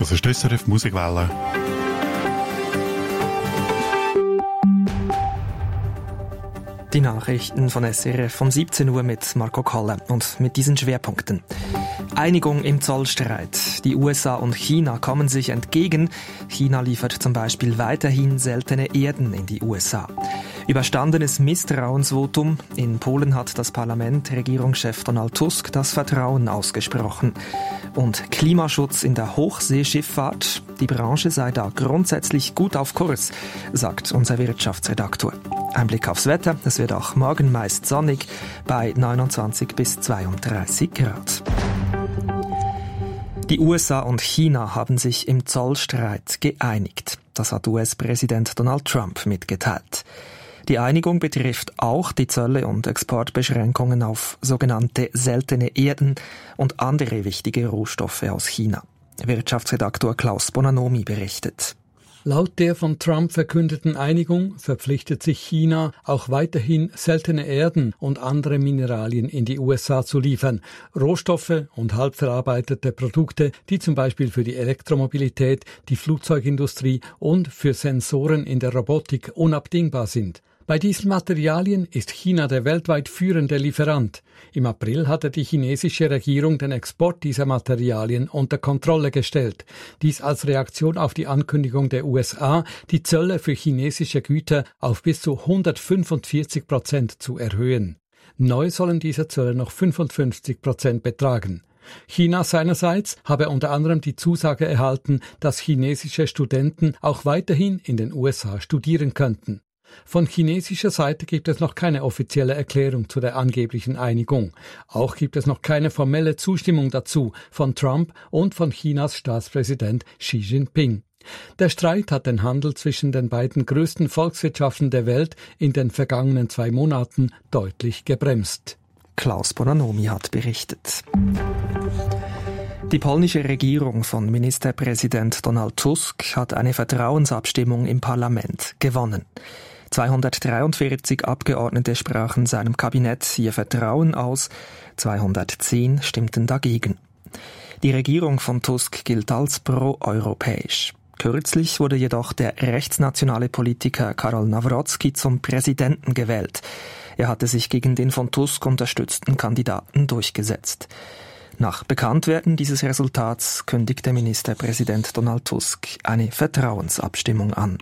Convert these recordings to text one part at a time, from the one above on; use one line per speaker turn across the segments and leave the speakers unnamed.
Das ist SRF Musikwelle.
Die Nachrichten von SRF um 17 Uhr mit Marco Koller und mit diesen Schwerpunkten. Einigung im Zollstreit. Die USA und China kommen sich entgegen. China liefert zum Beispiel weiterhin seltene Erden in die USA. Überstandenes Misstrauensvotum. In Polen hat das Parlament Regierungschef Donald Tusk das Vertrauen ausgesprochen. Und Klimaschutz in der Hochseeschifffahrt. Die Branche sei da grundsätzlich gut auf Kurs, sagt unser Wirtschaftsredaktor. Ein Blick aufs Wetter. Es wird auch morgen meist sonnig bei 29 bis 32 Grad. Die USA und China haben sich im Zollstreit geeinigt. Das hat US-Präsident Donald Trump mitgeteilt. Die Einigung betrifft auch die Zölle und Exportbeschränkungen auf sogenannte seltene Erden und andere wichtige Rohstoffe aus China. Wirtschaftsredaktor Klaus Bonanomi berichtet.
Laut der von Trump verkündeten Einigung verpflichtet sich China, auch weiterhin seltene Erden und andere Mineralien in die USA zu liefern. Rohstoffe und halbverarbeitete Produkte, die zum Beispiel für die Elektromobilität, die Flugzeugindustrie und für Sensoren in der Robotik unabdingbar sind. Bei diesen Materialien ist China der weltweit führende Lieferant. Im April hatte die chinesische Regierung den Export dieser Materialien unter Kontrolle gestellt. Dies als Reaktion auf die Ankündigung der USA, die Zölle für chinesische Güter auf bis zu 145% zu erhöhen. Neu sollen diese Zölle noch 55% betragen. China seinerseits habe unter anderem die Zusage erhalten, dass chinesische Studenten auch weiterhin in den USA studieren könnten. Von chinesischer Seite gibt es noch keine offizielle Erklärung zu der angeblichen Einigung. Auch gibt es noch keine formelle Zustimmung dazu von Trump und von Chinas Staatspräsident Xi Jinping. Der Streit hat den Handel zwischen den beiden größten Volkswirtschaften der Welt in den vergangenen 2 Monaten deutlich gebremst.
Klaus Bonanomi hat berichtet. Die polnische Regierung von Ministerpräsident Donald Tusk hat eine Vertrauensabstimmung im Parlament gewonnen. 243 Abgeordnete sprachen seinem Kabinett ihr Vertrauen aus, 210 stimmten dagegen. Die Regierung von Tusk gilt als pro-europäisch. Kürzlich wurde jedoch der rechtsnationale Politiker Karol Nawrocki zum Präsidenten gewählt. Er hatte sich gegen den von Tusk unterstützten Kandidaten durchgesetzt. Nach Bekanntwerden dieses Resultats kündigte Ministerpräsident Donald Tusk eine Vertrauensabstimmung an.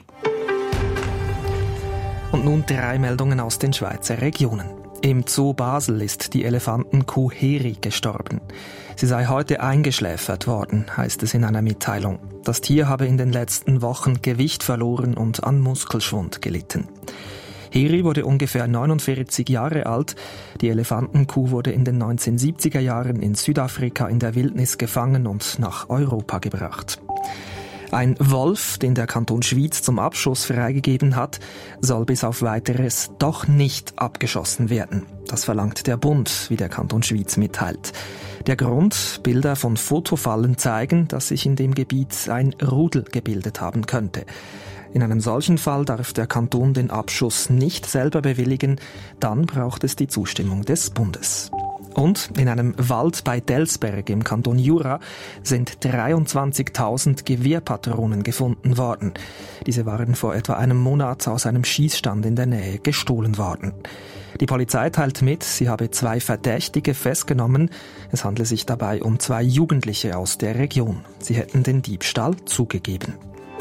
Und nun 3 Meldungen aus den Schweizer Regionen. Im Zoo Basel ist die Elefantenkuh Heri gestorben. Sie sei heute eingeschläfert worden, heißt es in einer Mitteilung. Das Tier habe in den letzten Wochen Gewicht verloren und an Muskelschwund gelitten. Heri wurde ungefähr 49 Jahre alt. Die Elefantenkuh wurde in den 1970er Jahren in Südafrika in der Wildnis gefangen und nach Europa gebracht. Ein Wolf, den der Kanton Schwyz zum Abschuss freigegeben hat, soll bis auf Weiteres doch nicht abgeschossen werden. Das verlangt der Bund, wie der Kanton Schwyz mitteilt. Der Grund: Bilder von Fotofallen zeigen, dass sich in dem Gebiet ein Rudel gebildet haben könnte. In einem solchen Fall darf der Kanton den Abschuss nicht selber bewilligen, dann braucht es die Zustimmung des Bundes. Und in einem Wald bei Delsberg im Kanton Jura sind 23.000 Gewehrpatronen gefunden worden. Diese waren vor etwa einem Monat aus einem Schießstand in der Nähe gestohlen worden. Die Polizei teilt mit, sie habe 2 Verdächtige festgenommen. Es handle sich dabei um 2 Jugendliche aus der Region. Sie hätten den Diebstahl zugegeben.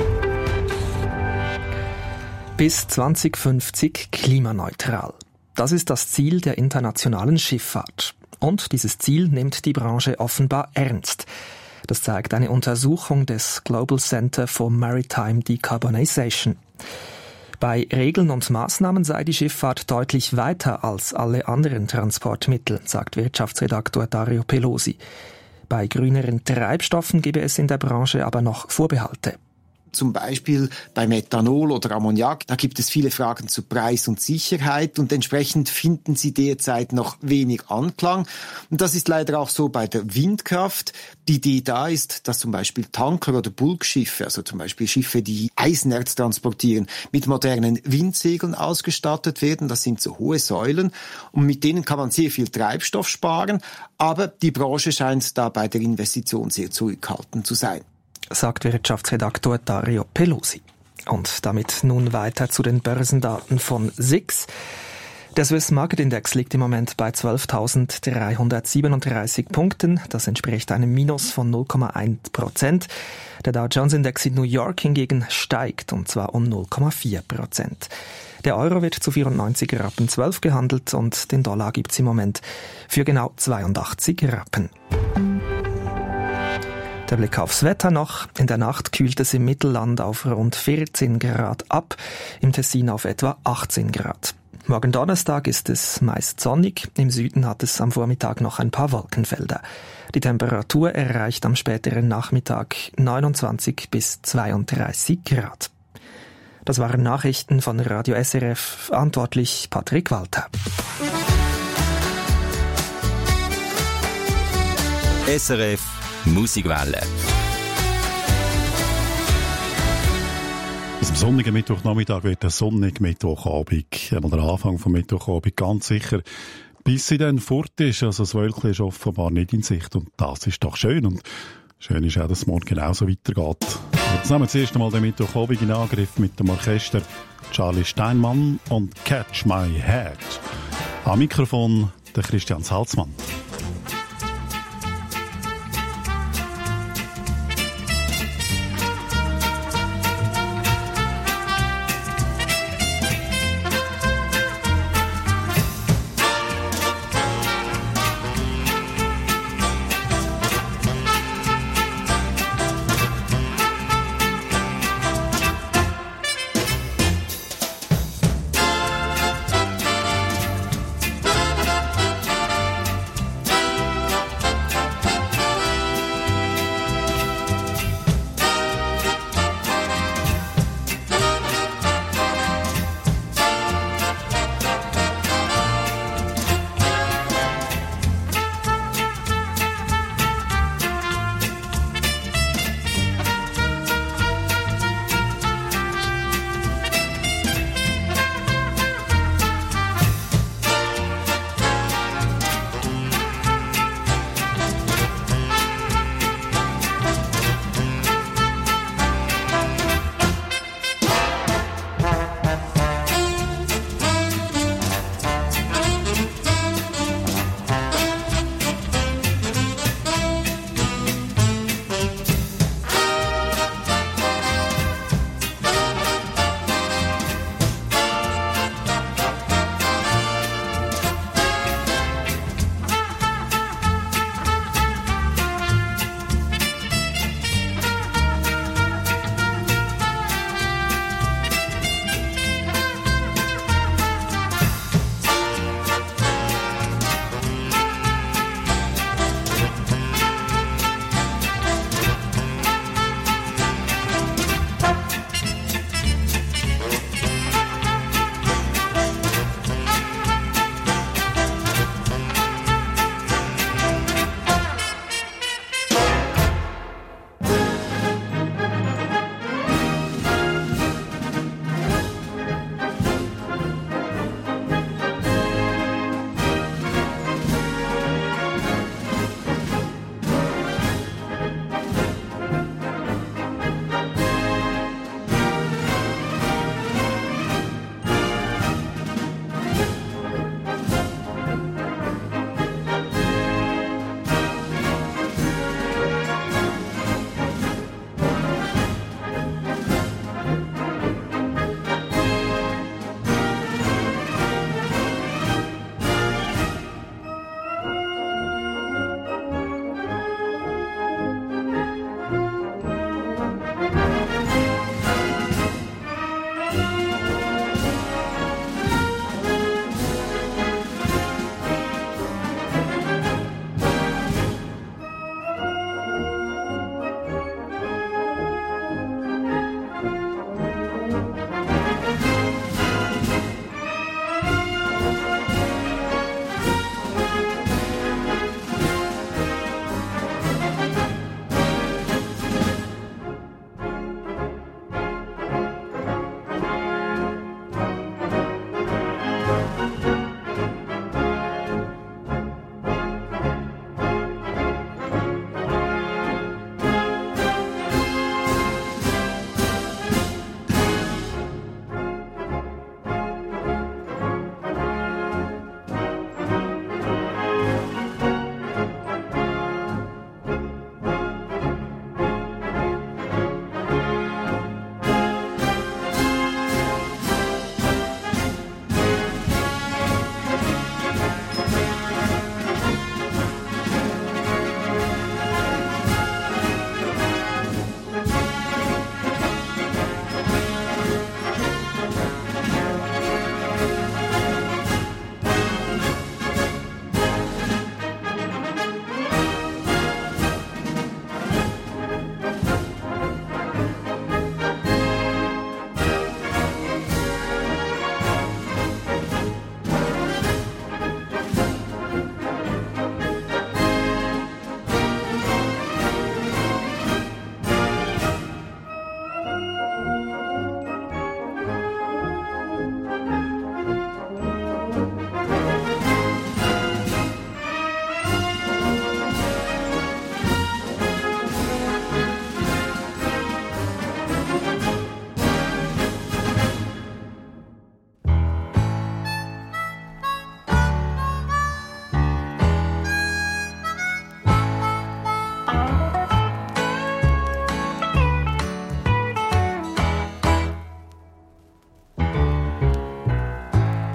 Bis 2050 klimaneutral. Das ist das Ziel der internationalen Schifffahrt. Und dieses Ziel nimmt die Branche offenbar ernst. Das zeigt eine Untersuchung des Global Center for Maritime Decarbonization. Bei Regeln und Maßnahmen sei die Schifffahrt deutlich weiter als alle anderen Transportmittel, sagt Wirtschaftsredaktor Dario Pelosi. Bei grüneren Treibstoffen gebe es in der Branche aber noch Vorbehalte.
Zum Beispiel bei Methanol oder Ammoniak, da gibt es viele Fragen zu Preis und Sicherheit und entsprechend finden sie derzeit noch wenig Anklang. Und das ist leider auch so bei der Windkraft. Die Idee da ist, dass zum Beispiel Tanker oder Bulkschiffe, also zum Beispiel Schiffe, die Eisenerz transportieren, mit modernen Windsegeln ausgestattet werden. Das sind so hohe Säulen und mit denen kann man sehr viel Treibstoff sparen, aber die Branche scheint da bei der Investition sehr zurückhaltend zu sein.
sagt Wirtschaftsredaktor Dario Pelusi. Und damit nun weiter zu den Börsendaten von SIX. Der Swiss Market Index liegt im Moment bei 12.337 Punkten. Das entspricht einem Minus von 0,1%. Der Dow Jones Index in New York hingegen steigt, und zwar um 0,4%. Der Euro wird zu 94,12 Rappen gehandelt und den Dollar gibt's im Moment für genau 82 Rappen. Der Blick aufs Wetter noch. In der Nacht kühlt es im Mittelland auf rund 14 Grad ab, im Tessin auf etwa 18 Grad. Morgen Donnerstag ist es meist sonnig. Im Süden hat es am Vormittag noch ein paar Wolkenfelder. Die Temperatur erreicht am späteren Nachmittag 29 bis 32 Grad. Das waren Nachrichten von Radio SRF, verantwortlich Patrick Walter.
SRF Musikwelle.
Am sonnigen Mittwochnachmittag wird der sonnige Mittwochabend, einmal der Anfang vom Mittwochabend, ganz sicher, bis sie dann fort ist. Also das Wölkchen ist offenbar nicht in Sicht und das ist doch schön. Und schön ist auch, dass es morgen genauso weitergeht. Jetzt nehmen wir zuerst einmal den Mittwochabend in Angriff mit dem Orchester Charlie Steinmann und Catch My Head. Am Mikrofon der Christian Salzmann.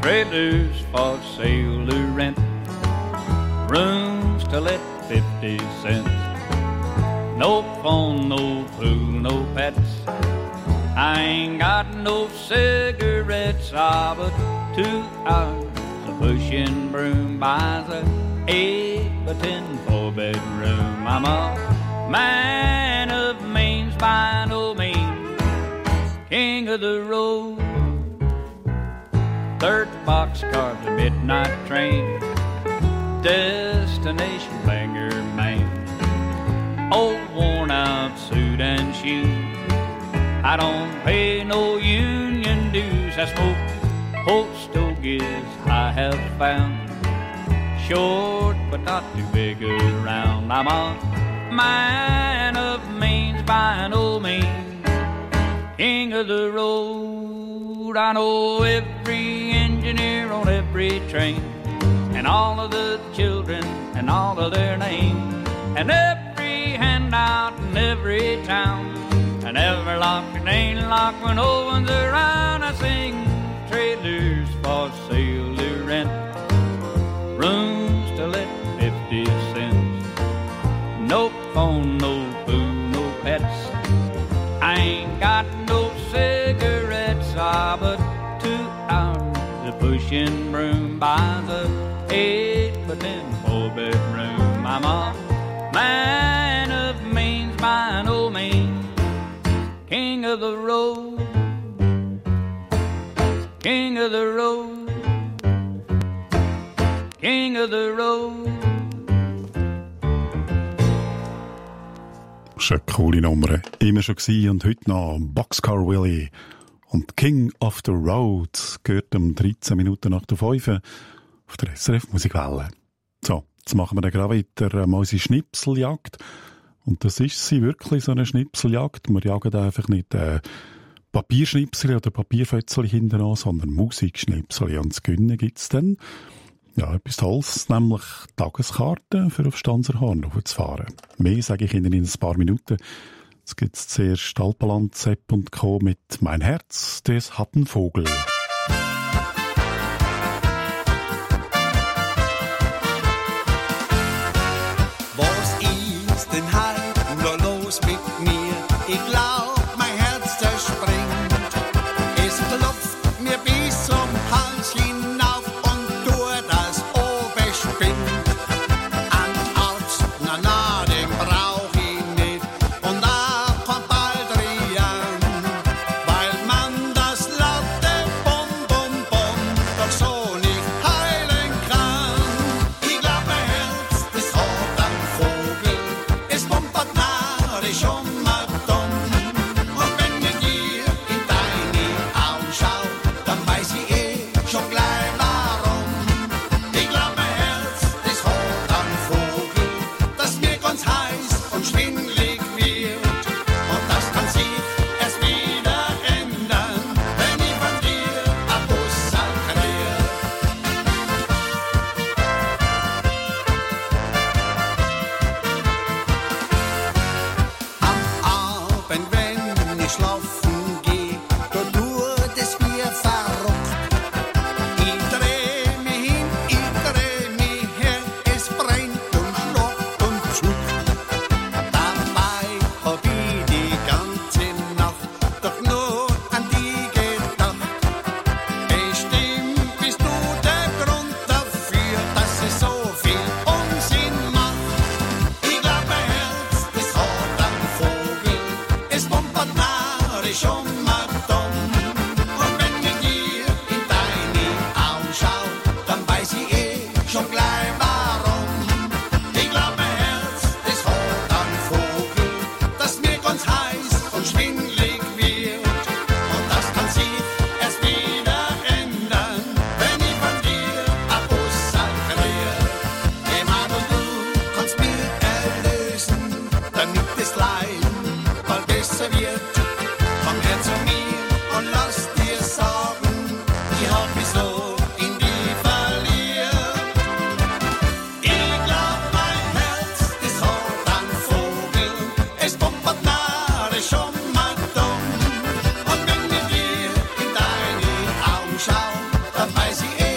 trailers for sale to rent, rooms to let 50 cents. No phone, no food, no pets. I ain't got no cigarettes, but 2 hours of pushing broom buys a 8x10 4-bedroom. I'm a man of means by no means, king of the road. 3rd boxcar, the midnight train, destination Bangor, Maine. Old worn out suit and shoes, I don't pay no union dues. I smoke old stogies I have found, short but not too big around. I'm a man of means by no means, king of the road. I know every engineer on every train, and all of the children and all of their names, and every handout in every town, and every locked and ain't locked when no one's around. I sing trailers for sale to rent, rooms to let 50 cents. No phone, no food, no pets. I ain't got no cigarettes, but 2 hours of pushing broom buys a 8x10 4-bedroom. I'm a man of means by no means, king of the road, king of the road, king of the road.
Das ist eine coole Nummer. Immer schon gewesen und heute noch Boxcar Willie. Und King of the Road gehört um 13 Minuten nach der 5 auf der SRF Musikwelle. So, jetzt machen wir dann gerade weiter mal unsere Schnipseljagd. Und das ist sie wirklich, so eine Schnipseljagd. Wir jagen da einfach nicht Papierschnipsel oder Papierfötzchen hinten an, sondern Musikschnipsel. Und das Gönnen gibt's dann. Ja, etwas Tolles, nämlich Tageskarten für auf Stanzerhorn raufzufahren. Mehr sage ich Ihnen in ein paar Minuten. Jetzt gibt's zuerst Alpaland, Sepp und Co. mit Mein Herz, das hat ein Vogel.
Was ist denn halt nur los mit mir? Ich glaub, mein Herz zerspringt. Es klopft mir bis zum Hals hinauf und tut das Oben spinnt. An Arzt, na, den brauch ich nicht. Und auch kein Baldrian, weil man das laute Bum, Bum, Bum doch so nicht heilen kann. Ich glaub, mein Herz, das hat ein Vogel, es bumpert narrisch mal dumm. Und wenn ich dir in deine Augen schau, dann weiß ich schon gleich warum. Ich glaub, mein Herz, das hat ein Vogel, das mir ganz heiß und schwindlig wird. Und das kann sich erst wieder ändern, wenn ich von dir ein Busserl krieg. Am Abend, wenn ich schlafen geh, da tut es mir verrückt. Ich dreh mich hin, ich dreh mich her, es brennt und stockt und zuckt. Dabei hab ich die ganze Nacht doch nur an die gedacht. Bestimmt bist du der Grund dafür, dass es so viel Unsinn macht. Ich glaub, mein Herz, das hat ein Vogel, es bumpert narrisch mal dumm. Und wenn ich dir in deine Augen schau, dann weiß ich schon gleich warum. Ich glaub, mein Herz, das hat ein Vogel, das mir ganz heiß und schwindlig wird. Und das kann sich erst wieder ändern, wenn ich von dir ein Busserl krieg. Hey Mann, und du kannst mich erlösen, damit das Leid mal besser wird. Komm her zu mir und lass dir sagen, ich hab mich so in die verliebt. Ich glaub, mein Herz, das hat ein Vogel, es bumpert narrisch mal dumm. Und wenn ich dir in deine Augen schau, dann weiß ich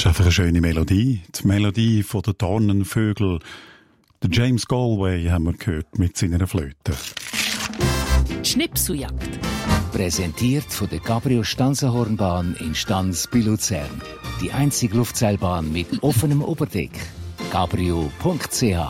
ist einfach eine schöne Melodie. Die Melodie von den Dornenvögeln. Der James Galway haben wir gehört mit seiner Flöte.
Schnipseljagd. Präsentiert von der Cabrio-Stansenhornbahn in Stans bei Luzern. Die einzige Luftseilbahn mit offenem Oberdeck. cabrio.ch.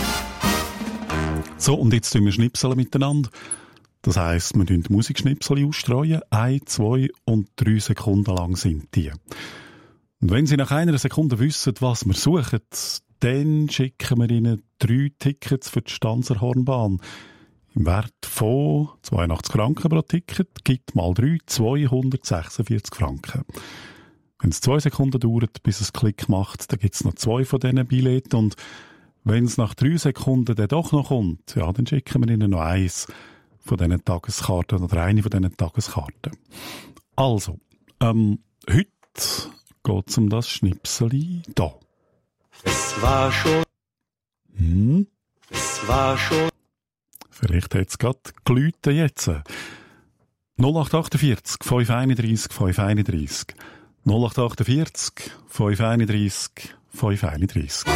So, und jetzt tun wir Schnipseln miteinander. Das heisst, wir tun die Musikschnipsel ausstreuen. 1, 2 und 3 Sekunden lang sind die. Und wenn Sie nach einer Sekunde wissen, was wir suchen, dann schicken wir Ihnen 3 Tickets für die Stanser Hornbahn. Im Wert von 82 Franken pro Ticket, gibt mal 3, 246 Franken. Wenn es 2 Sekunden dauert, bis es Klick macht, dann gibt es noch 2 von diesen Billetten. Und wenn es nach 3 Sekunden dann doch noch kommt, ja, dann schicken wir Ihnen noch eins von diesen Tageskarten oder eine von diesen Tageskarten. Also, heute geht es um das Schnipseli da.
Es war schon. Es war schon.
Vielleicht hat es gerade geläutet jetzt. 0848 531 531. 0848 531 531.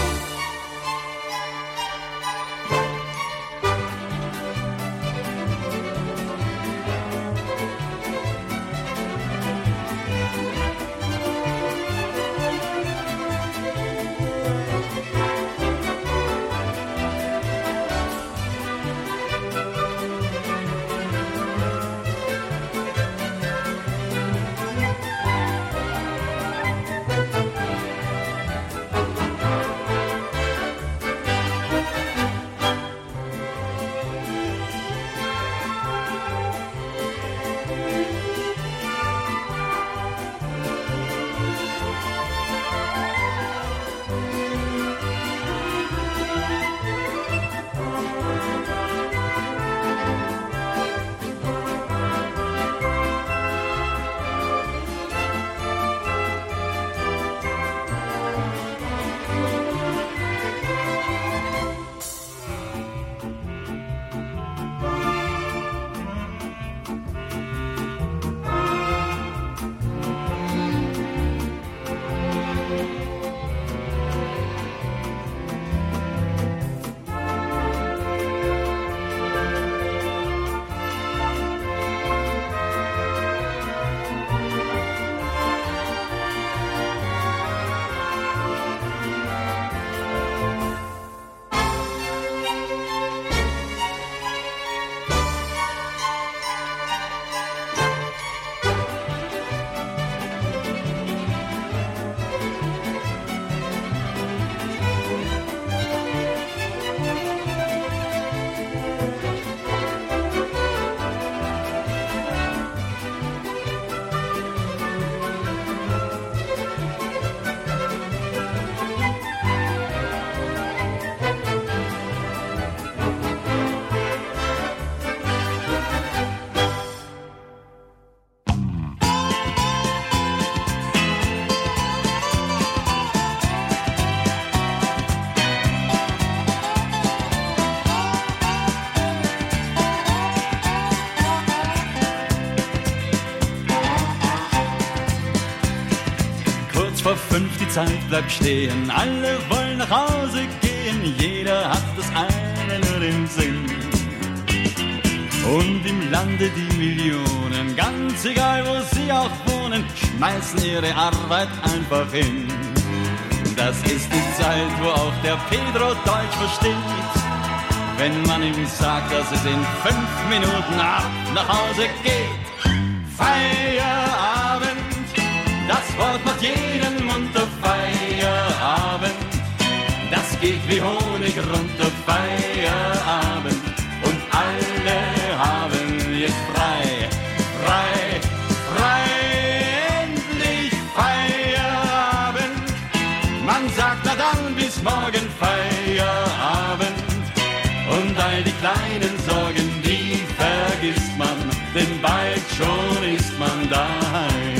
Vor 5 die Zeit bleibt stehen, alle wollen nach Hause gehen, jeder hat das eine nur im Sinn. Und im Lande die Millionen, ganz egal wo sie auch wohnen, schmeißen ihre Arbeit einfach hin. Das ist die Zeit, wo auch der Pedro Deutsch versteht, wenn man ihm sagt, dass es in 5 Minuten ab nach Hause geht. Feierabend, das Wort macht jeden munter. Feierabend, das geht wie Honig runter. Feierabend, und alle haben jetzt frei, frei, frei. Endlich Feierabend, man sagt na dann bis morgen. Feierabend, und all die kleinen Sorgen, die vergisst man, denn bald schon ist man daheim.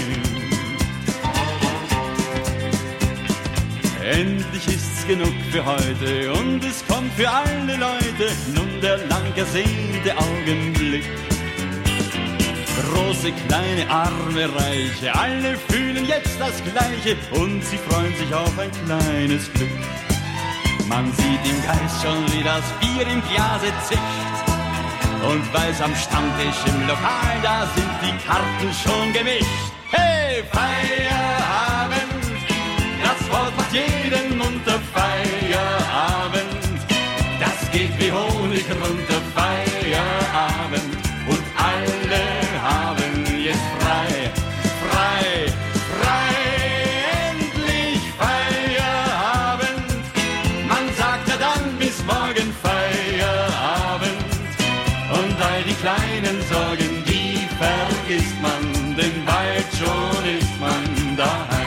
Endlich ist's genug für heute und es kommt für alle Leute nun der lang ersehnte Augenblick. Große, kleine, arme, reiche, alle fühlen
jetzt das Gleiche und sie freuen sich auf ein kleines Glück. Man sieht im Geist schon, wie das Bier im Glase zischt und weiß am Stammtisch im Lokal, da sind die Karten schon gemischt. Hey, Feierabend, das Wort macht jeden munter. Feierabend, das geht wie Honig runter. Feierabend und alle haben jetzt frei, frei, frei. Endlich Feierabend, man sagt ja dann bis morgen Feierabend. Und all die kleinen Sorgen, die vergisst man, denn bald schon ist man daheim.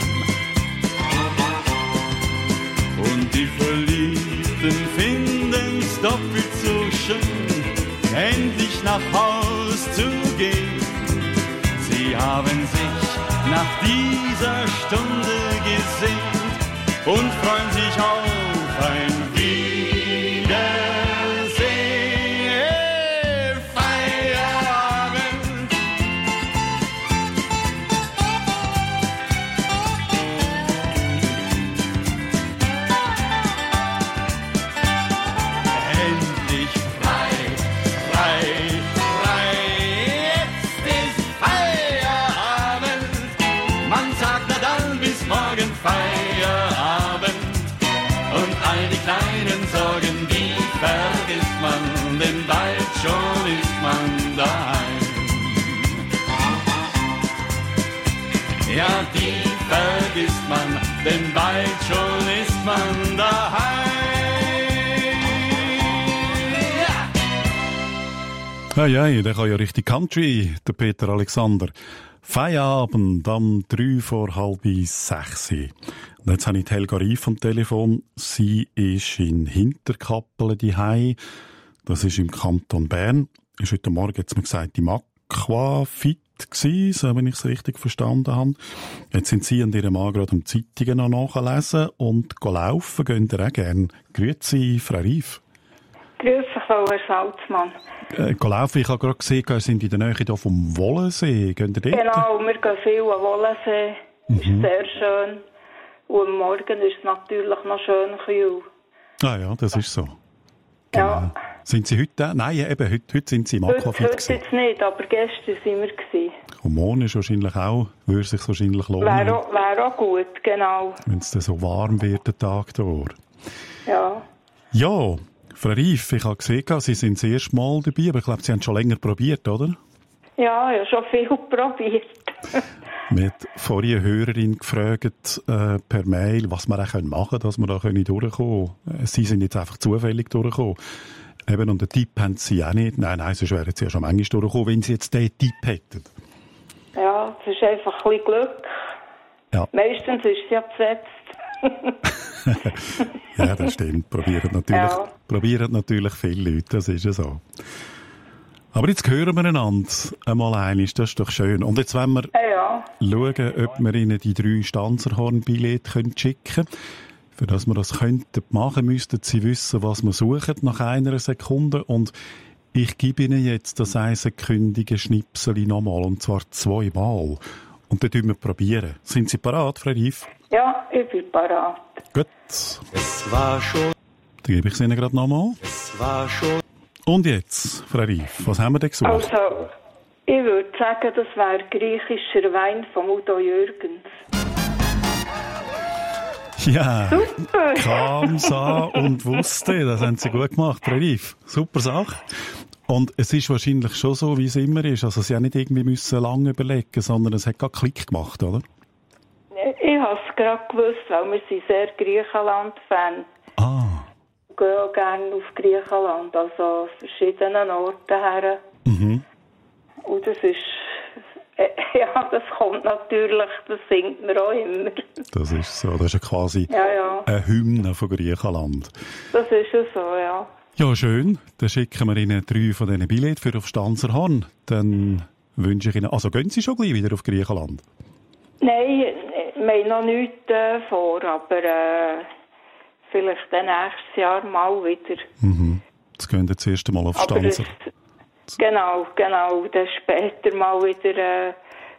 Und die Verliebten finden's doppelt so schön, endlich nach Haus zu gehen. Sie haben sich nach dieser Stunde gesehnt und freuen sich auf ein Wiedersehen. Feierabend. Endlich frei, frei, frei. Jetzt ist Feierabend. Man sagt na dann bis morgen Feierabend. Und all die kleinen Sorgen, die vergisst man, denn bald schon ist man daheim. Ja, die vergisst man, denn bald schon ist man daheim.
Hey, der kann ja richtig Country, der Peter Alexander. Feierabend am 5:45. Und jetzt habe ich die Helga Rief am Telefon. Sie ist in Hinterkappelen daheim. Das ist im Kanton Bern. Ist heute Morgen, jetzt mir gesagt, im Aquafit gewesen, so wenn ich es richtig verstanden habe. Jetzt sind Sie und Ihre Mann gerade am Zeitungen noch nachlesen und laufen. Gehen ihr auch gerne. Grüezi, Frau Rief.
Grüß dich, Herr Salzmann.
Laufen, ich habe gerade gesehen, Sie sind in der Nähe hier vom Wollensee. Gehen ihr dort?
Genau, wir gehen viel am Wollensee. Ist sehr schön. Und am Morgen ist es natürlich noch schön kühl.
Ah ja, das ist so.
Genau. Ja.
Sind Sie heute da? Nein, eben, heute sind Sie im Aquafit.
Heute jetzt nicht, aber gestern sind wir gewesen.
Und morgen ist wahrscheinlich auch, würde sich wahrscheinlich lohnen.
Wäre auch gut, genau.
Wenn es dann so warm wird, der Tag durch.
Ja.
Ja, Frau Rief, ich habe gesehen, Sie sind das erste Mal dabei, aber ich glaube, Sie haben schon länger probiert, oder?
Ja, ich habe schon viel probiert.
Mir hat vorhin eine Hörerin gefragt, per Mail, was wir auch machen können, dass wir da durchkommen können. Sie sind jetzt einfach zufällig durchgekommen. Eben, und den Tipp haben Sie auch nicht. Nein, sonst wären Sie ja schon manchmal durchgekommen, wenn Sie jetzt diesen Tipp hätten.
Ja, es ist einfach ein bisschen Glück. Ja. Meistens ist es ja besetzt.
Ja, das stimmt. Probieren natürlich viele Leute, das ist ja so. Aber jetzt hören wir einander einmal einmal, das ist doch schön. Und jetzt wollen wir schauen, ob wir Ihnen die 3 Stanzerhorn-Billette schicken können. Für das wir das könnten machen, müssten Sie wissen, was wir suchen nach einer Sekunde. Und ich gebe Ihnen jetzt das 1-sekündige Schnipsel nochmal, und zwar 2-mal. Und dann probieren wir. Sind Sie parat, Frau Rief?
Ja, ich bin parat.
Gut.
Es war schon.
Dann gebe ich es Ihnen gerade nochmal.
Es war schon.
Und jetzt, Frau Rief, was haben wir denn gesucht?
Also, ich würde sagen, das wäre griechischer Wein von Udo Jürgens.
Ja,
super.
Kam, sah und wusste, das haben Sie gut gemacht, Frau Rief. Super Sache. Und es ist wahrscheinlich schon so, wie es immer ist. Also Sie haben nicht irgendwie müssen lange überlegen, sondern es hat gerade Klick gemacht, oder?
Ich habe es gerade gewusst, weil wir sind sehr Griechenland-Fan. Ich gehe auch gerne auf Griechenland, also verschiedenen Orten her.
Mhm.
Und das ist... Ja, das kommt natürlich, das singt man auch immer.
Das ist so, das ist ja quasi eine Hymne von Griechenland.
Das ist ja so, ja.
Ja, schön. Dann schicken wir Ihnen 3 von diesen Billetten für auf Stanzerhorn. Dann wünsche ich Ihnen... Also gehen Sie schon gleich wieder auf Griechenland?
Nein, wir haben noch nichts vor, aber vielleicht dann nächstes Jahr mal wieder.
Mhm. Jetzt gehen wir das erste Mal auf Stanzer.
Genau. Dann später mal wieder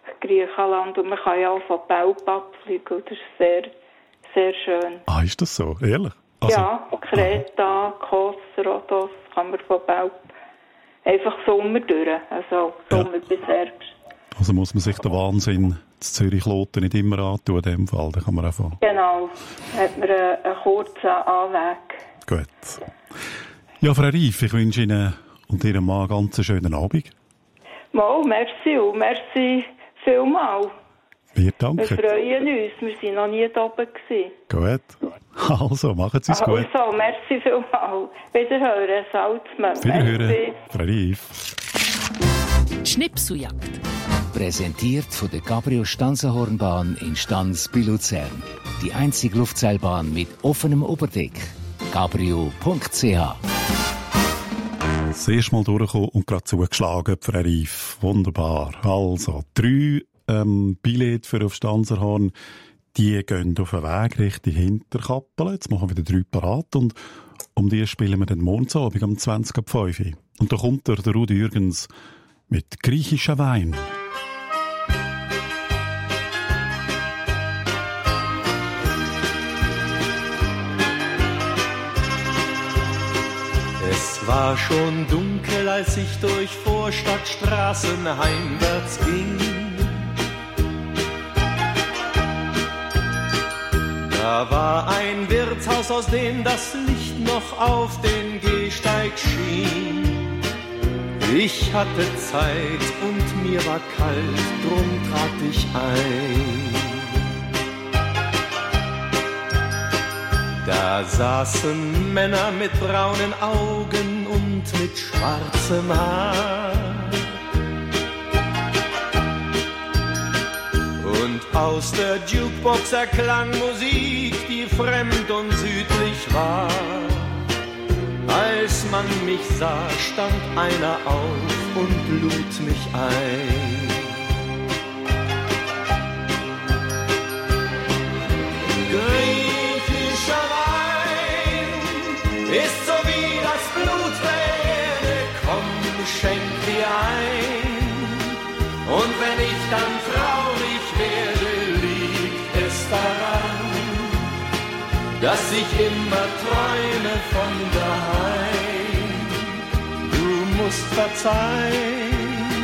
Griechenland. Und man kann ja auch von Belp abfliegen. Und das ist sehr, sehr schön.
Ah, ist das so? Ehrlich? Also,
ja, Kreta, Kos, Rhodos kann man von Belp einfach Sommer durch. Also Sommer bis Herbst.
Also muss man sich den Wahnsinn zu Zürich-Kloten nicht immer antun, in dem Fall. Da kann man einfach...
Genau, hat man einen kurzen Anweg.
Gut. Ja, Frau Reif, ich wünsche Ihnen und Ihrem Mann einen ganz schönen Abend.
Mal, merci und merci vielmals.
Wir danken.
Wir freuen uns, wir waren noch nie da oben.
Gut. Also, machen Sie es gut.
Also, merci vielmals. Wiederhören, Salzmann.
Wiederhören, Frau Reif.
Schnipseljagd. Präsentiert von der Cabrio-Stansenhornbahn in Stans bei Luzern. Die einzige Luftseilbahn mit offenem Oberdeck. cabrio.ch.
Das erste Mal durchgekommen und gerade zugeschlagen, Frau Reif. Wunderbar. Also, 3 Billette für auf Stanserhorn, die gehen auf den Weg Richtung Hinterkappel. Jetzt machen wir wieder 3 parat und um die spielen wir den Morgenabend um 20:05 Uhr. Und da kommt der Rudi Jürgens mit griechischer Wein.
Es war schon dunkel, als ich durch Vorstadtstraßen heimwärts ging. Da war ein Wirtshaus, aus dem das Licht noch auf den Gehsteig schien. Ich hatte Zeit und mir war kalt, drum trat ich ein. Da saßen Männer mit braunen Augen und mit schwarzem Haar. Und aus der Jukebox erklang Musik, die fremd und südlich war. Als man mich sah, stand einer auf und lud mich ein. Griechischer Wein ist so wie das Blut der Erde, komm, schenk dir ein. Und wenn ich dann traurig werde, liegt es daran, dass ich immer träume von daheim. Du musst verzeihen.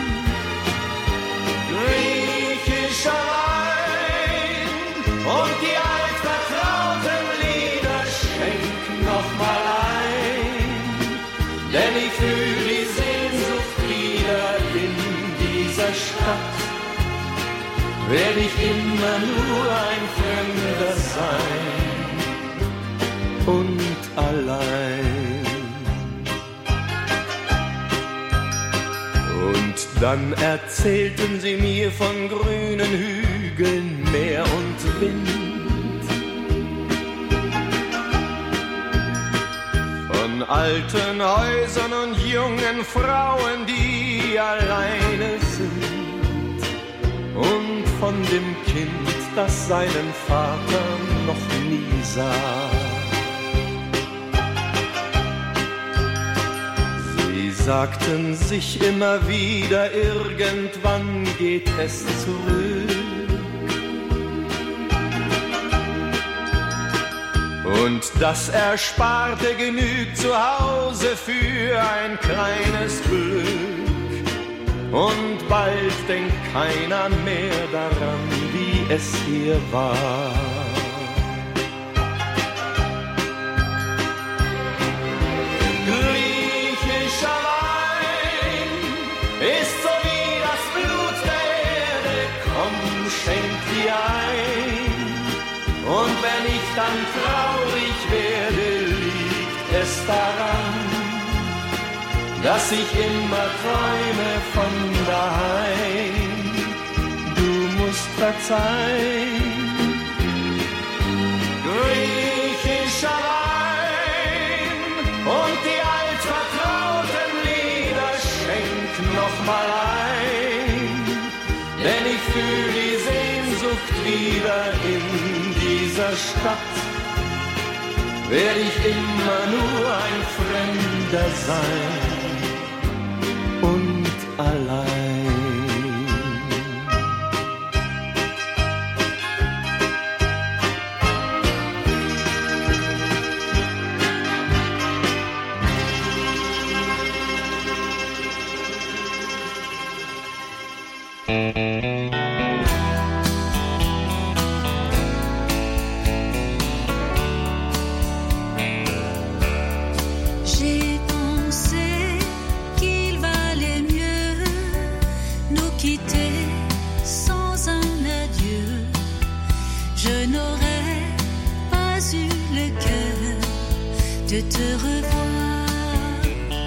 Griechischer Wein und die altvertrauten Lieder schenk noch mal ein, denn ich fühl die Sehnsucht wieder in dieser Stadt. Werd ich immer nur ein Fremder sein und allein. Und dann erzählten sie mir von grünen Hügeln, Meer und Wind, von alten Häusern und jungen Frauen, die alleine sind, und von dem Kind, das seinen Vater noch nie sah. Sie sagten sich immer wieder, irgendwann geht es zurück. Und das Ersparte genügt zu Hause für ein kleines Glück. Und bald denkt keiner mehr daran, wie es hier war. Griechischer Wein ist so wie das Blut der Erde, komm, schenk dir ein. Und wenn ich dann traurig werde, liegt es daran, dass ich immer träume von daheim. Du musst verzeihen. Griechischer Wein und die altvertrauten Lieder schenk noch mal ein, denn ich fühl die Sehnsucht wieder in dieser Stadt. Werd ich immer nur ein Fremder sein und allein.
je n'aurais pas eu le cœur de te revoir.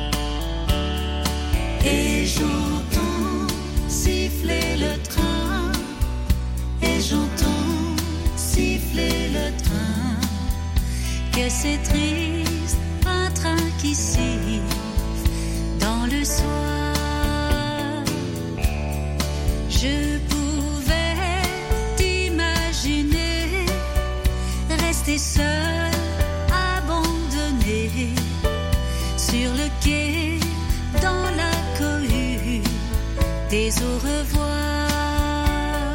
Et j'entends siffler le train, et j'entends siffler le train, que c'est triste, un train qui siffle dans le soir. Je pouvais t'imaginer rester seul, abandonné sur le quai, dans la cohue des au revoir.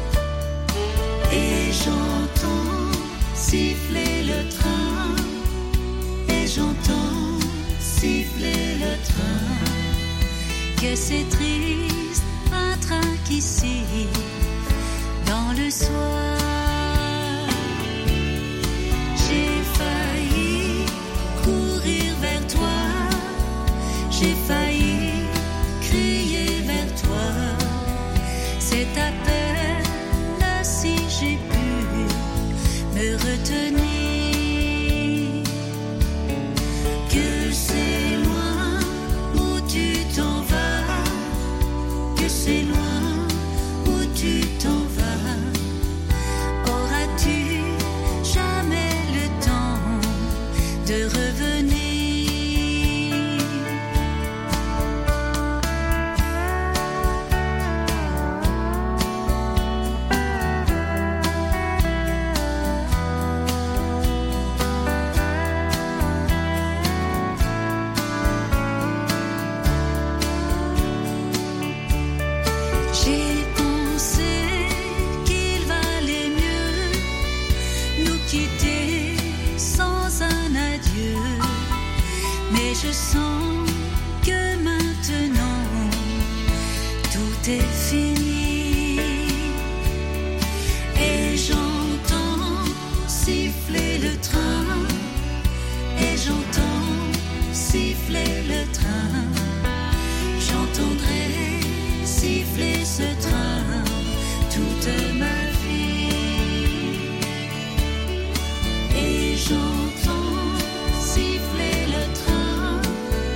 Et j'entends siffler le train, et j'entends siffler le train, que c'est triste, un train qui siffle dans le soir. J'ai failli courir vers toi, j'ai failli crier vers toi, c'est à peine si j'ai pu me retenir. Que c'est loin où tu t'en vas, que c'est loin où tu t'en vas. Auras-tu jamais le temps de revenir? J'ai pensé qu'il valait mieux nous quitter sans un adieu, mais je sens que maintenant tout est fini. Et j'entends siffler le train, et j'entends siffler le train, j'entendrai siffler ce train toute ma vie. Et j'entends siffler le train,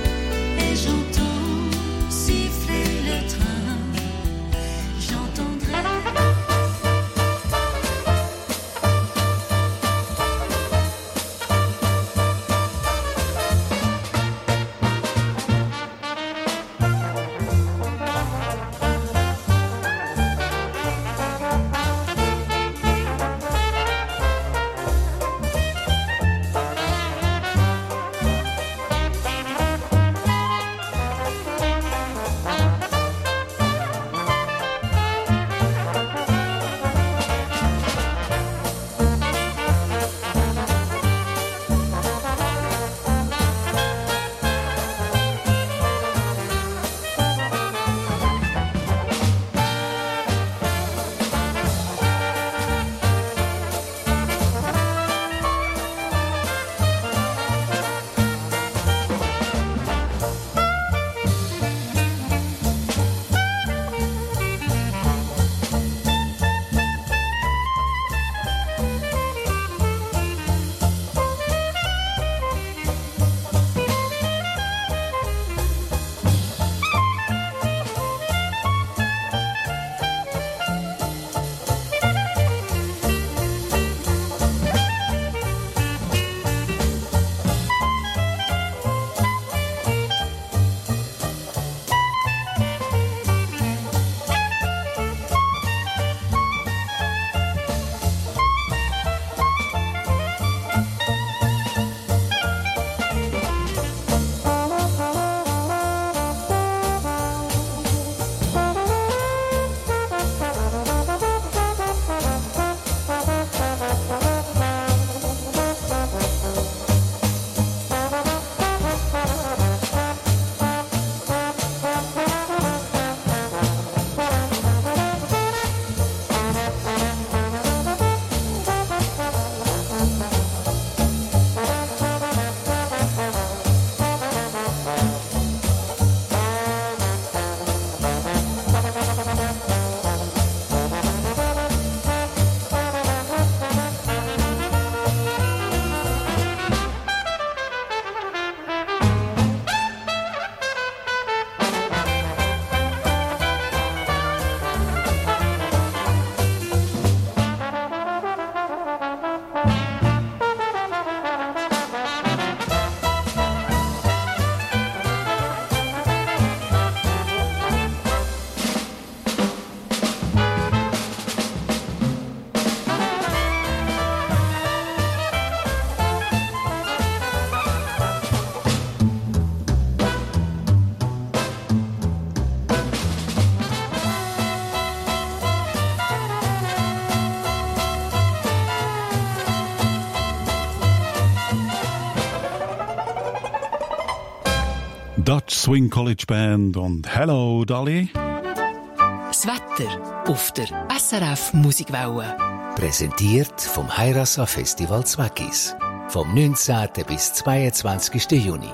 Dutch Swing College Band und Hello Dolly.
Das Wetter auf der SRF Musikwelle.
Präsentiert vom Heirassa Festival Zweckis. Vom 19. bis 22. Juni.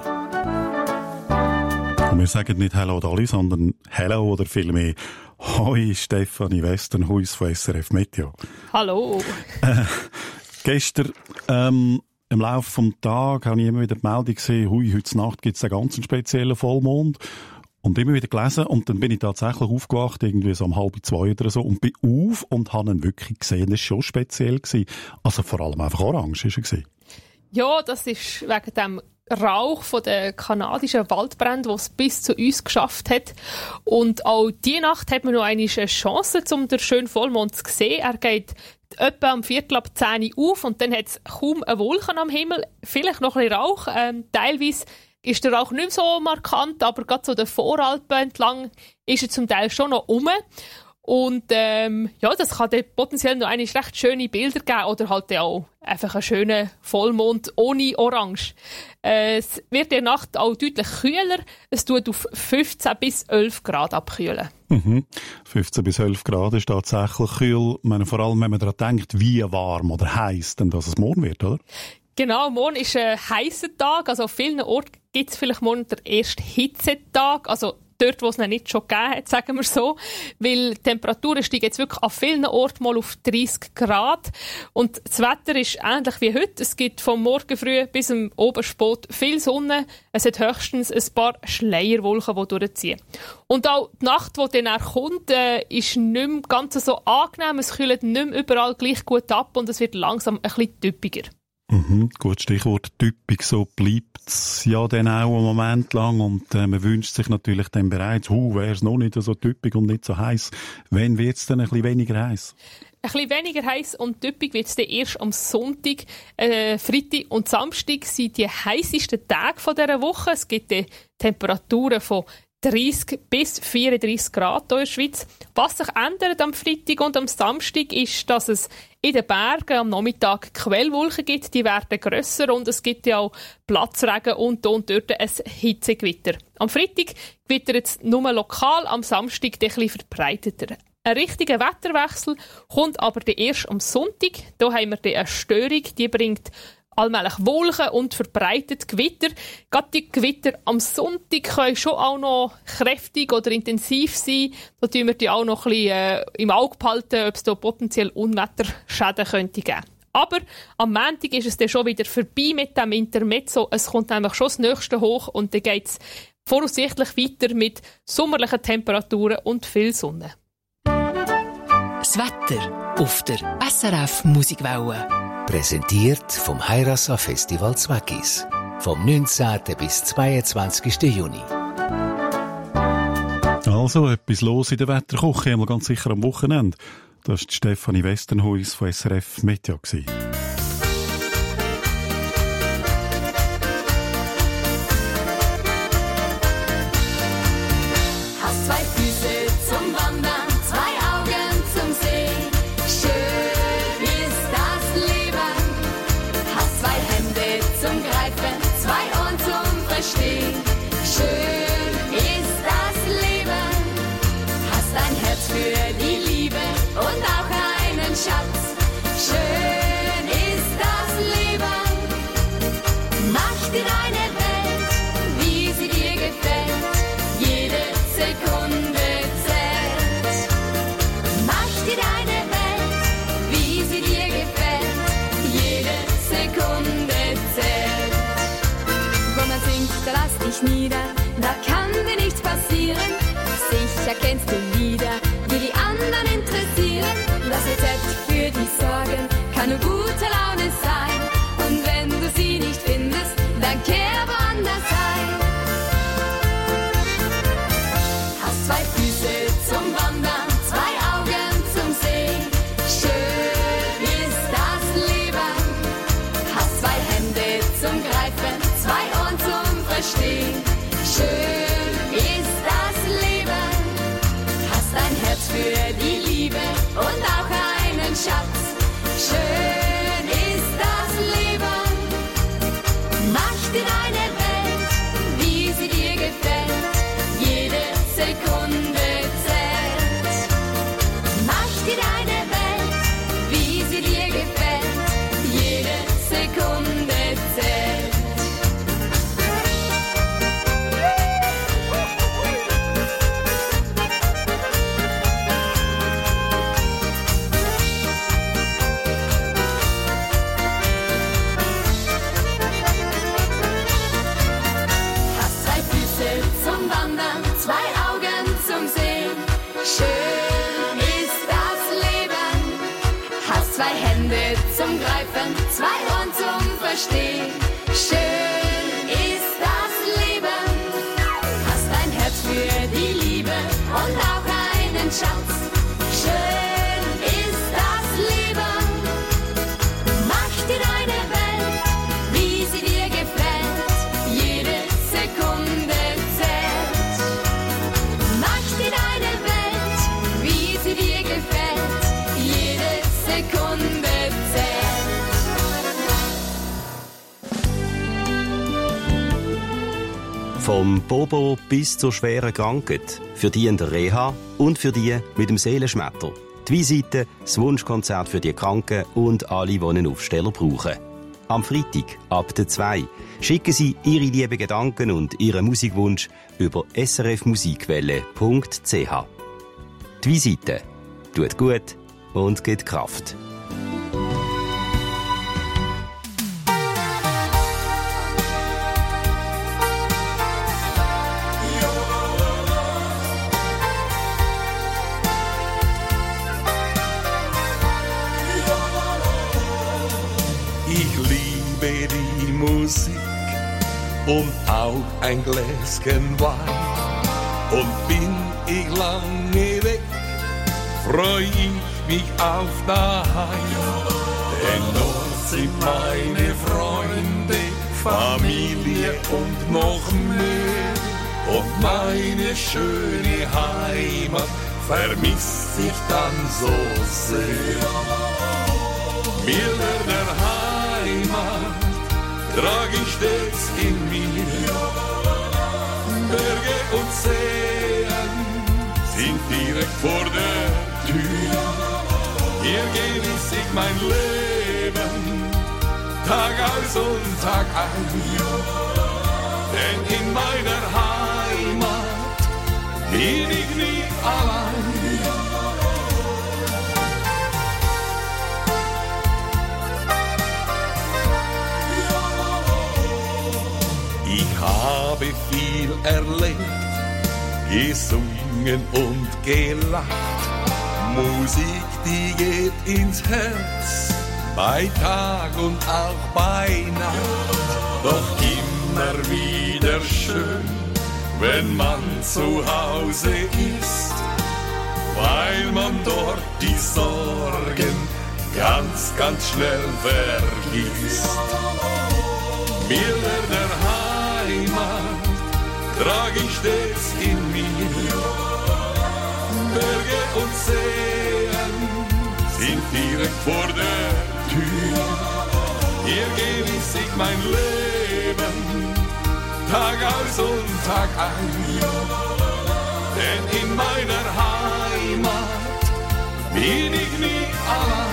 Und wir sagen nicht Hello Dolly, sondern Hello oder vielmehr Hoi Stefanie Westernhuis von SRF Meteo.
Hallo.
Gestern im Laufe des Tages habe ich immer wieder die Meldung gesehen, heute Nacht gibt es einen ganz speziellen Vollmond. Und immer wieder gelesen. Und dann bin ich tatsächlich aufgewacht, irgendwie so um 1:30 oder so, und bin auf und habe ihn wirklich gesehen. Das war schon speziell. Also vor allem einfach orange war er.
Ja, das ist wegen dem Rauch von den kanadischen Waldbränden, was es bis zu uns geschafft hat. Und auch diese Nacht hat man noch eine Chance, um den schönen Vollmond zu sehen. Er geht etwa um 9:45 auf und dann hat es kaum eine Wolke am Himmel. Vielleicht noch ein bisschen Rauch. Teilweise ist der Rauch nicht mehr so markant, aber gerade so den Voralpen entlang ist er zum Teil schon noch rum. Und ja, das kann dann potenziell noch eine recht schöne Bilder geben oder halt auch einfach einen schönen Vollmond ohne Orange. Es wird in der Nacht auch deutlich kühler. Es tut auf 15 bis 11 Grad abkühlen.
15 bis 11 Grad ist tatsächlich kühl. Ich meine, vor allem, wenn man daran denkt, wie warm oder heiß denn dass es morgen wird, oder?
Genau, morgen ist ein heisser Tag. Also auf vielen Orten gibt es vielleicht morgen den ersten Hitzetag. Also dort, wo es ihn nicht schon gegeben hat, sagen wir so. Weil die Temperaturen steigen jetzt wirklich an vielen Orten mal auf 30 Grad. Und das Wetter ist ähnlich wie heute. Es gibt vom Morgen früh bis am Oberspät viel Sonne. Es hat höchstens ein paar Schleierwolken, die durchziehen. Und auch die Nacht, die dann kommt, ist nicht mehr ganz so angenehm. Es kühlt nicht mehr überall gleich gut ab und es wird langsam ein bisschen typiger.
Gut, Stichwort typisch, so bleibt es ja dann auch einen Moment lang und man wünscht sich natürlich dann bereits, wäre es noch nicht so typisch und nicht so heiß. Wann wird es dann ein bisschen weniger heiß?
Ein bisschen weniger heiß und typisch wird es dann erst am Sonntag, Freitag und Samstag sind die heissesten Tage dieser Woche. Es gibt Temperaturen von 30 bis 34 Grad hier in der Schweiz. Was sich ändert am Freitag und am Samstag ist, dass es in den Bergen am Nachmittag Quellwolken gibt. Die werden grösser und es gibt ja auch Platzregen und dort ein Hitzegewitter. Am Freitag gewittert es nur lokal, am Samstag ein bisschen verbreiteter. Ein richtiger Wetterwechsel kommt aber erst am Sonntag. Da haben wir eine Störung, die bringt allmählich Wolken und verbreitet Gewitter. Gerade die Gewitter am Sonntag können schon auch noch kräftig oder intensiv sein. Da tun wir die auch noch ein bisschen im Auge behalten, ob es da potenziell Unwetterschäden könnte geben. Aber am Montag ist es dann schon wieder vorbei mit dem Intermezzo. Es kommt nämlich schon das Nächste hoch und dann geht es voraussichtlich weiter mit sommerlichen Temperaturen und viel Sonne.
Das Wetter auf der SRF Musikwelle.
Präsentiert vom Heirassa Festival Zweckis. Vom 19. bis 22. Juni.
Also, etwas los in der Wetterküche, einmal ganz sicher am Wochenende. Das war Stefanie Westernhuis von SRF Meteo.
Hast zwei Füße zum Wandern, zwei Augen zum Sehen. Schön ist das Leben. Hast zwei Hände zum Greifen, zwei Ohren zum Verstehen. Schön ist das Leben. Hast ein Herz für die Liebe und auch einen Schatz. Schön ist das Leben. Mach dir eine Welt, wie sie dir gefällt. Jede Sekunde zählt. Mach dir eine Welt, wie sie dir gefällt. Jede Sekunde zählt. Wo man singt, da lass dich nieder, da kann dir nichts passieren. Sicher kennst du Lieder, die die anderen interessieren. Das Rezept für die Sorgen kann nur gute Laune sein. Und wenn du sie nicht findest, dann kehr woanders ein. Hast zwei Füße zum Wandern, zwei Augen zum Sehen. Schön ist das Leben. Hast zwei Hände zum Greifen, zwei Ohren zum Verstehen. Schön ist das Leben. Hast ein Herz für die Liebe und auch einen Schatz. Schön ist das
Vom Bobo bis zur schweren Krankheit. Für die in der Reha und für die mit dem Seelenschmetter. Die Visite, das Wunschkonzert für die Kranken und alle, die einen Aufsteller brauchen. Am Freitag, ab der 2, schicken Sie Ihre lieben Gedanken und Ihren Musikwunsch über srfmusikwelle.ch. Die Visite tut gut und gibt Kraft.
Ich liebe die Musik und auch ein Gläschen Wein. Und bin ich lange weg, freu ich mich auf daheim. Denn dort sind meine Freunde, Familie und noch mehr. Und meine schöne Heimat vermiss ich dann so sehr. Bilder der Heimat trag ich stets in mir. Berge und Seen sind direkt vor der Tür. Hier genieß ich mein Leben, Tag aus und Tag ein. Denn in meiner Heimat bin ich nie allein. Ich habe viel erlebt, gesungen und gelacht. Musik, die geht ins Herz, bei Tag und auch bei Nacht. Doch immer wieder schön, wenn man zu Hause ist, weil man dort die Sorgen ganz, ganz schnell vergisst. Bilder der Heimat trag ich stets in mir. Berge und Seen sind direkt vor der Tür. Hier genieß ich mein Leben, Tag aus und Tag ein. Denn in meiner Heimat bin ich nie allein.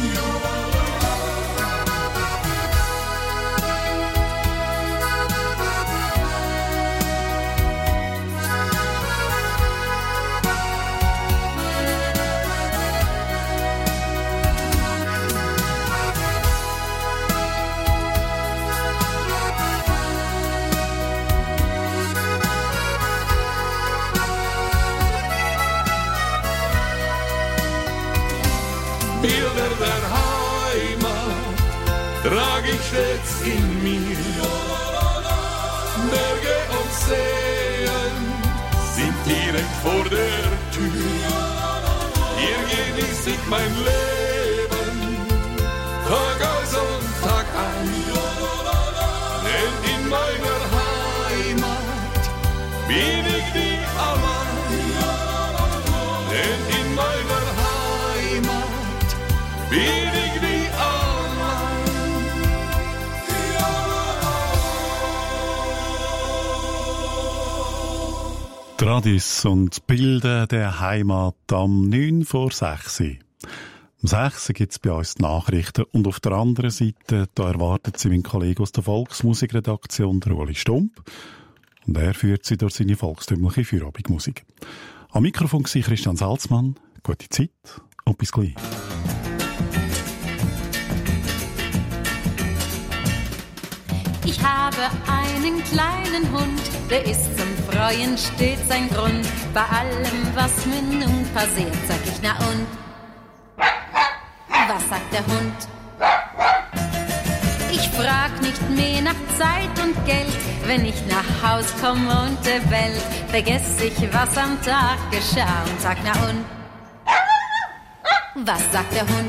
Bilder der Heimat trag ich stets in mir. Berge und Seen sind direkt vor der Tür. Hier genieß ich mein Leben, Tag aus und Tag ein. Denn in meiner Heimat bin ich nie allein. Denn in meiner Heimat bin ich nie allein.
Tradis und Bilder der Heimat am 9 vor 6. Um 6 gibt es bei uns die Nachrichten und auf der anderen Seite da erwartet sie mein Kollege aus der Volksmusikredaktion, der Ueli Stump. Und er führt sie durch seine volkstümliche Feierabendmusik. Am Mikrofon war Christian Salzmann. Gute Zeit und bis gleich.
Ich habe einen kleinen Hund, der ist zum Freuen stets ein Grund. Bei allem, was mir nun passiert, sag ich na und? Was sagt der Hund? Ich frag nicht mehr nach Zeit und Geld, wenn ich nach Haus komme und der Welt vergess ich, was am Tag geschah und sag na und? Was sagt der Hund?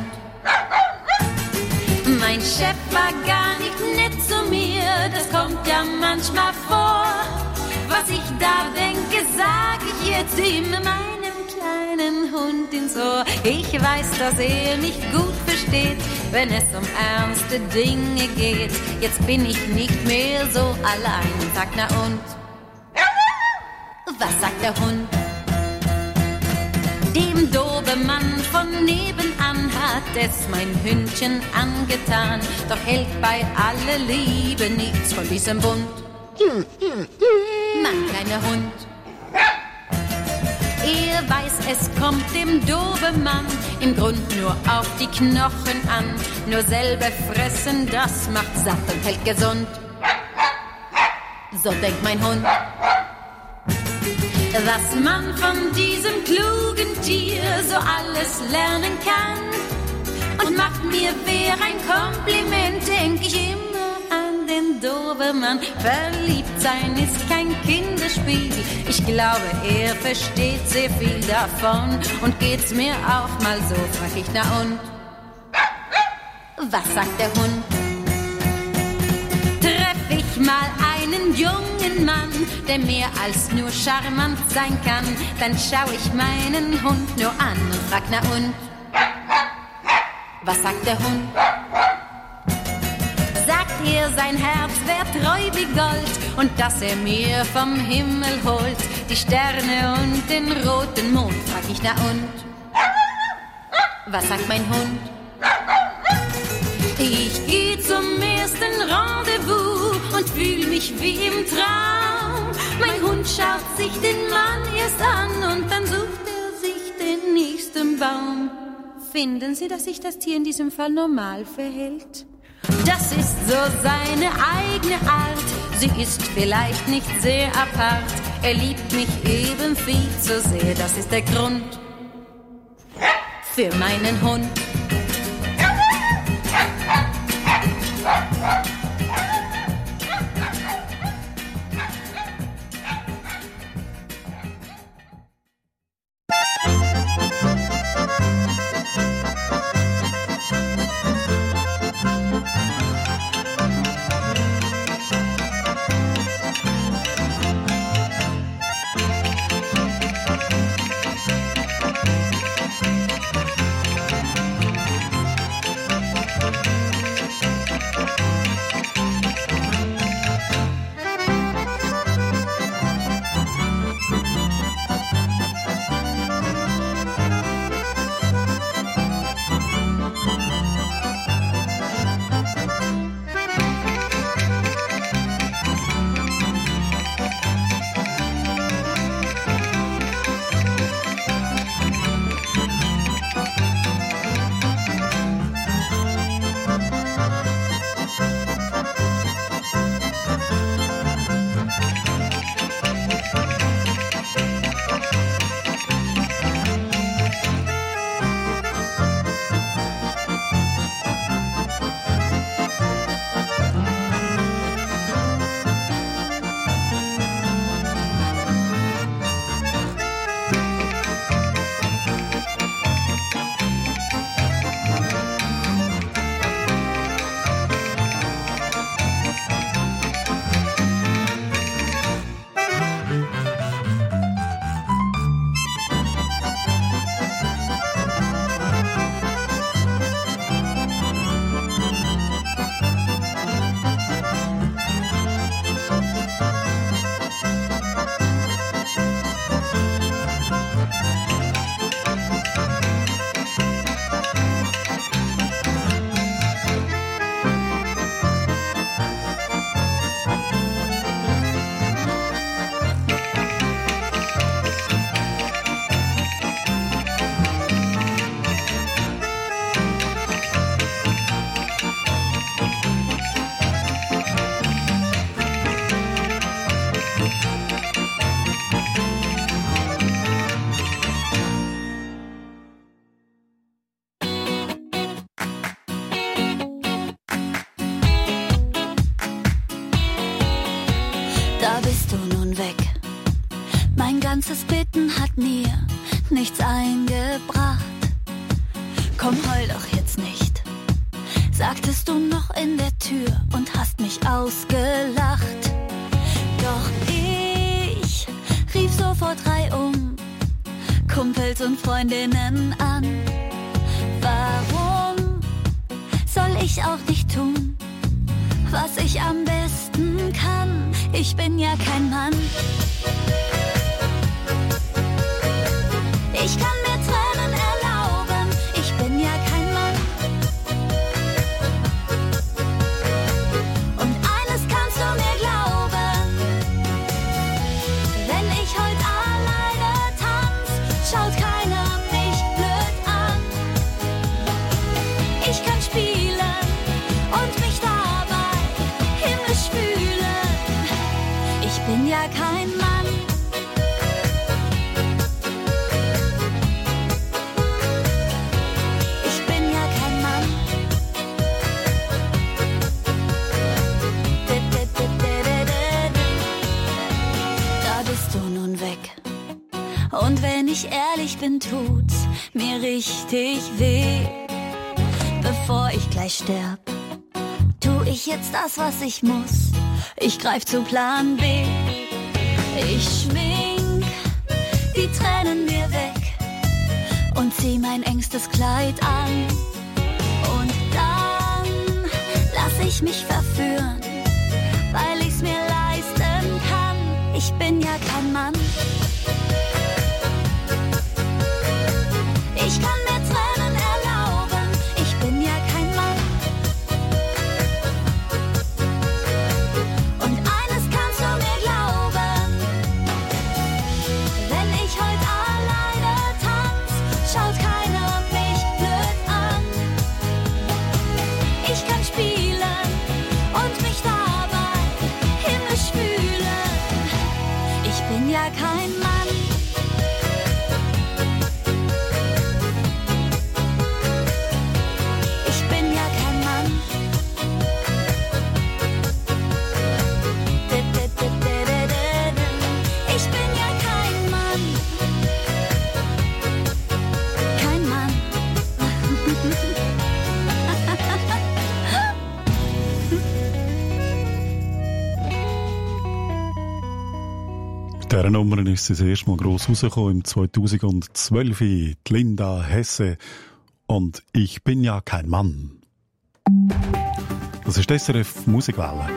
Mein Chef war gar nicht nett zu mir, das kommt ja manchmal vor. Was ich da denke, sag ich jetzt ihm, meinem kleinen Hund ins Ohr. Ich weiß, dass er mich gut versteht, wenn es um ernste Dinge geht. Jetzt bin ich nicht mehr so allein, sag na und? Was sagt der Hund? Dem Dobermann von nebenan hat es mein Hündchen angetan, doch hält bei aller Liebe nichts von diesem Bund. Mein kleiner Hund. Er weiß, es kommt dem Dobermann im Grund nur auf die Knochen an. Nur selber fressen, das macht satt und hält gesund. So denkt mein Hund. Was man von diesem klugen Tier so alles lernen kann. Und macht mir wer ein Kompliment, denk ich immer an den Dobermann. Verliebt sein ist kein Kinderspiel. Ich glaube, er versteht sehr viel davon. Und geht's mir auch mal so, frag ich, na und? Was sagt der Hund? Treff ich mal einen jungen Mann, der mehr als nur charmant sein kann, dann schau ich meinen Hund nur an und frag, na und? Was sagt der Hund? Sagt er, sein Herz wär treu wie Gold und dass er mir vom Himmel holt die Sterne und den roten Mond, frag ich, na und? Was sagt mein Hund? Ich geh zum ersten Rendezvous und fühl mich wie im Traum. Mein Hund schaut sich den Mann erst an und dann sucht er sich den nächsten Baum. Finden Sie, dass sich das Tier in diesem Fall normal verhält? Das ist so seine eigene Art. Sie ist vielleicht nicht sehr apart. Er liebt mich eben viel zu sehr. Das ist der Grund für meinen Hund.
ganzes Bitten hat mir nichts eingebracht. Komm, heul doch jetzt nicht, sagtest du noch in der Tür und hast mich ausgelacht. Doch ich rief sofort reihum Kumpels und Freundinnen an. Warum soll ich auch nicht tun, was ich am besten kann? Ich bin ja kein Mann. Ich kann mir Tränen erlauben, ich bin ja kein Mann. Und eines kannst du mir glauben, wenn ich heute alleine tanz, schaut keiner mich blöd an. Ich kann spielen und mich dabei himmlisch fühlen. Ich bin ja kein Mann. Ich bin ja kein Mann. Da bist du nun weg. Und wenn ich ehrlich bin, tut's mir richtig weh. Bevor ich gleich sterb, tu ich jetzt das, was ich muss. Ich greif zu Plan B. Ich schmink die Tränen mir weg und zieh mein engstes Kleid an. Und dann lass ich mich verführen, weil ich's mir leisten kann. Ich bin ja kein Mann. Ich kann mir Tränen erlauben, ich bin ja kein Mann. Und eines kannst du mir glauben, wenn ich heute alleine tanz, schaut keiner mich blöd an. Ich kann spielen und mich dabei himmlisch fühlen. Ich bin ja kein Mann. Ich bin ja kein Mann. Ich bin ja kein Mann. Kein Mann.
Mit dieser Nummer ist sie das erste Mal gross rausgekommen, im 2012, die Linda Hesse und «Ich bin ja kein Mann». Das ist die SRF Musikwelle.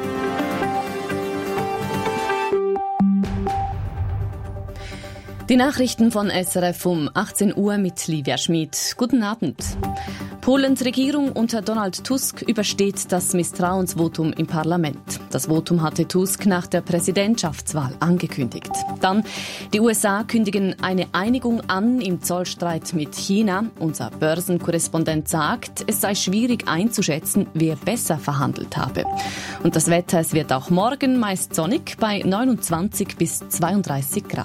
Die Nachrichten von SRF um 18 Uhr mit Livia Schmid. Guten Abend. Polens Regierung unter Donald Tusk übersteht das Misstrauensvotum im Parlament. Das Votum hatte Tusk nach der Präsidentschaftswahl angekündigt. Dann, die USA kündigen eine Einigung an im Zollstreit mit China. Unser Börsenkorrespondent sagt, es sei schwierig einzuschätzen, wer besser verhandelt habe. Und das Wetter, es wird auch morgen meist sonnig bei 29 bis 32 Grad.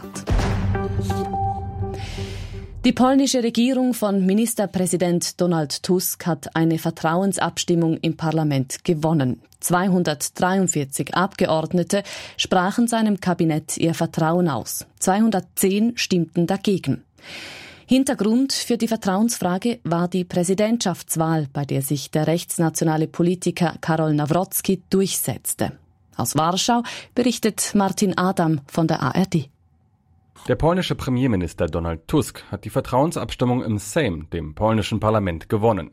Die polnische Regierung von Ministerpräsident Donald Tusk hat eine Vertrauensabstimmung im Parlament gewonnen. 243 Abgeordnete sprachen seinem Kabinett ihr Vertrauen aus. 210 stimmten dagegen. Hintergrund für die Vertrauensfrage war die Präsidentschaftswahl, bei der sich der rechtsnationale Politiker Karol Nawrocki durchsetzte. Aus Warschau berichtet Martin Adam von der ARD.
Der polnische Premierminister Donald Tusk hat die Vertrauensabstimmung im Sejm, dem polnischen Parlament, gewonnen.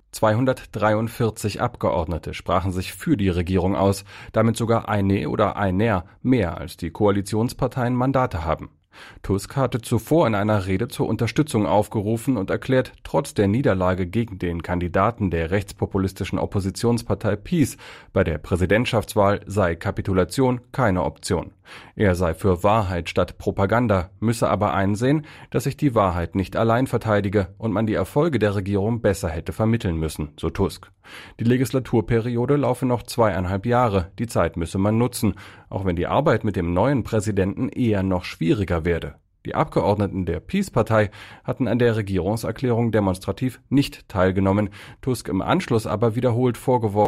243 Abgeordnete sprachen sich für die Regierung aus, damit sogar eine oder einer mehr als die Koalitionsparteien Mandate haben. Tusk hatte zuvor in einer Rede zur Unterstützung aufgerufen und erklärt, trotz der Niederlage gegen den Kandidaten der rechtspopulistischen Oppositionspartei PiS bei der Präsidentschaftswahl sei Kapitulation keine Option. Er sei für Wahrheit statt Propaganda, müsse aber einsehen, dass sich die Wahrheit nicht allein verteidige und man die Erfolge der Regierung besser hätte vermitteln müssen, so Tusk. Die Legislaturperiode laufe noch 2,5 Jahre, die Zeit müsse man nutzen, auch wenn die Arbeit mit dem neuen Präsidenten eher noch schwieriger werde. Die Abgeordneten der PiS-Partei hatten an der Regierungserklärung demonstrativ nicht teilgenommen, Tusk im Anschluss aber wiederholt vorgeworfen,